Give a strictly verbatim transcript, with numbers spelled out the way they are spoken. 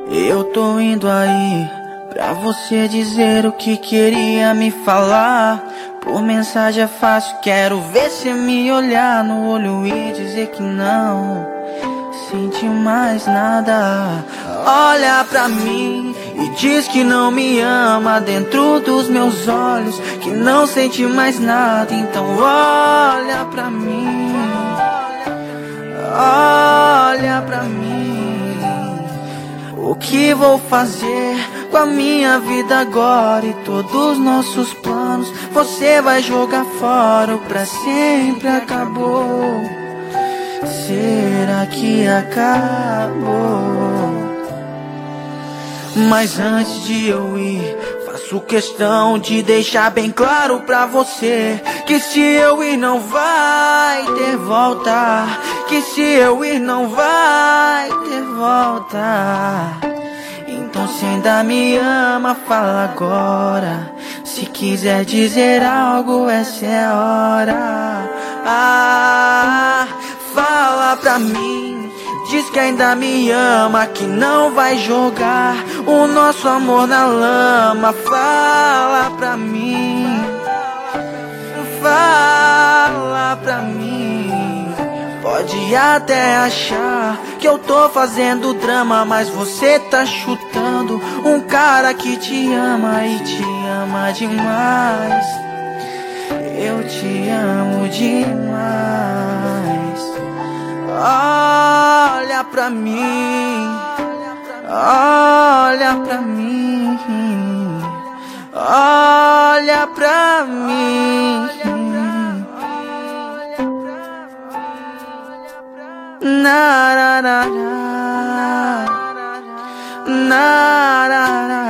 Eu tô indo aí pra você dizer o que queria me falar. Por mensagem é fácil, quero ver você me olhar no olho e dizer que não sente mais nada. Olha pra mim e diz que não me ama dentro dos meus olhos, que não sente mais nada. Então olha pra mim, olha pra mim. O que vou fazer com a minha vida agora e todos os nossos planos? Você vai jogar fora, o pra sempre acabou. Será que acabou? Mas antes de eu ir, faço questão de deixar bem claro pra você que se eu ir não vai ter volta, que se eu ir não vai ter volta. Então se ainda me ama, fala agora. Se quiser dizer algo, essa é a hora. Ah, fala pra mim, diz que ainda me ama, que não vai jogar o nosso amor na lama. Fala pra mim, fala pra mim. Pode até achar que eu tô fazendo drama, mas você tá chutando um cara que te ama e te ama demais. Eu te amo demais. Olha pra mim, olha pra mim, olha pra mim. Na na na na na na na.